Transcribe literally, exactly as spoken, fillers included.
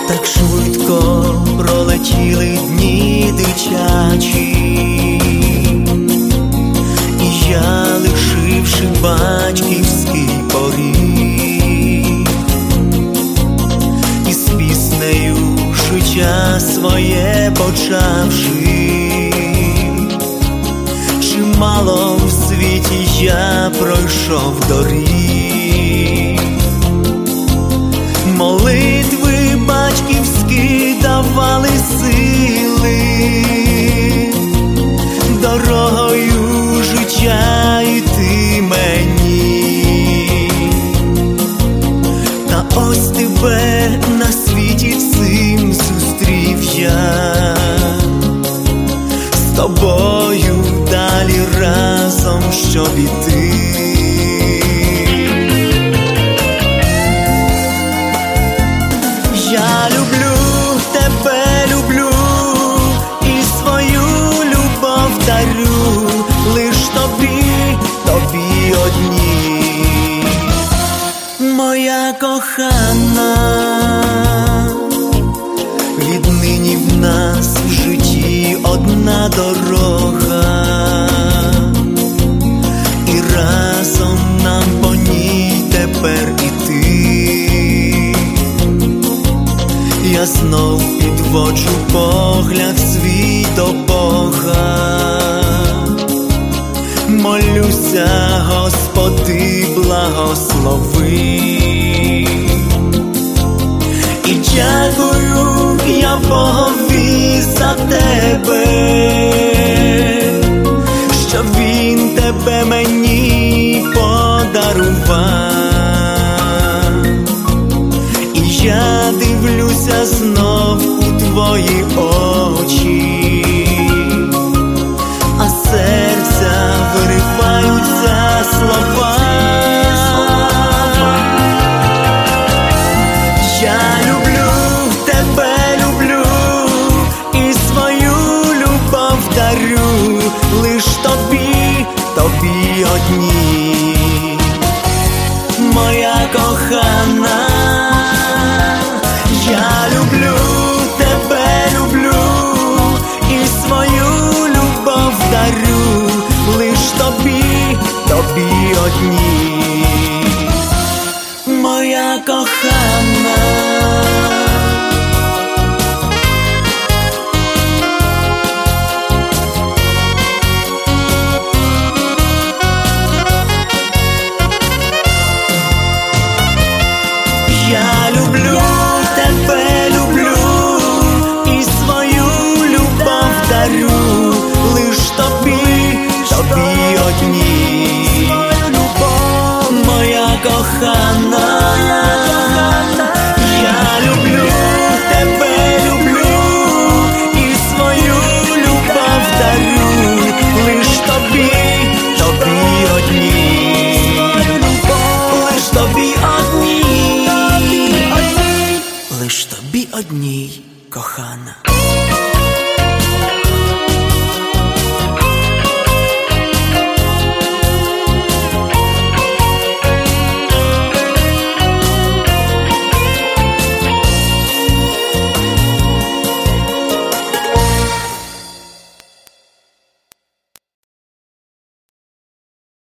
Так швидко пролетіли дні дитячі, і я, лишивши батьківський поріг, і з піснею життя своє почавши, чимало в світі я пройшов доріг. Молитви батьківські давали сили, дорогою життя йти мені. Та ось тебе на світі цим зустрів я, з тобою далі разом щоб іти. Я люблю тебе, люблю, і свою любов дарю лиш тобі, тобі одній, моя кохана. Віднині в нас в житті одна дорога, і разом нам по ній тепер іти. Я знов підводжу погляд свій до Бога, молюся, Господи, благослови. І дякую я Богові за тебе, що Він тебе мені подарував. Я дивлюся знов у твої очі, а серця вириваються слова. Я люблю тебе, люблю, і свою любов дарю лиш тобі, тобі одній, моя кохана. Я люблю тебе, люблю, і свою любов дарю лиш тобі, тобі одній, моя кохана. Я люблю тебе, люблю, і свою любов дарю лиш тобі, тобі одній, моя кохана. Я люблю тебе, люблю, і свою любов дарю лиш тобі, тобі одній, лиш тобі одній, лиш тобі одній, кохана.